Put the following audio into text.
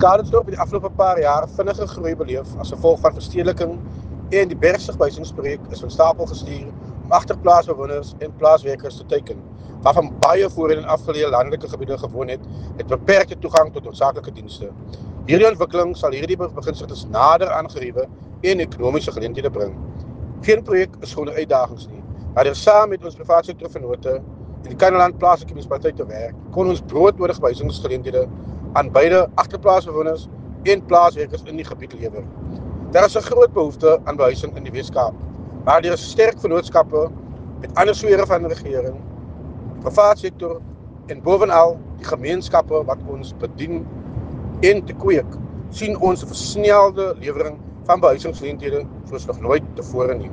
Calitzdorp het die afgelope paar jaar vinnige groei beleef as gevolg van verstedeliking en die bergsigwysingsprojek is van stapel gestuur om agterplaasbewoners en plaaswerkers te teiken, waarvan baie voorheen in afgeleë landelike gebiede gewoon het beperkte toegang tot noodsaaklike dienste. Hierdie ontwikkeling sal hierdie beginsigtes nader aangeriewe en ekonomiese geleenthede bring. Geen projek is sonder uitdagings nie, maar deur saam met ons private sektor vennote en die Kannaland plaaslike munisipaliteit te werk, kon ons broodnodige wysingsgeleenthede aan beide agterplaasbewoners en plaaswerkers in die gebied lewer. Daar is 'n groot behoefte aan behuising in die Weskaap, maar deur sterk vennootskappe met ander sfere van die regering, private sektor en bovenal die gemeenskappe wat ons bedien en te kweek, sien ons 'n versnelde lewering van behuisingsgeleenthede soos nog nooit tevore nie.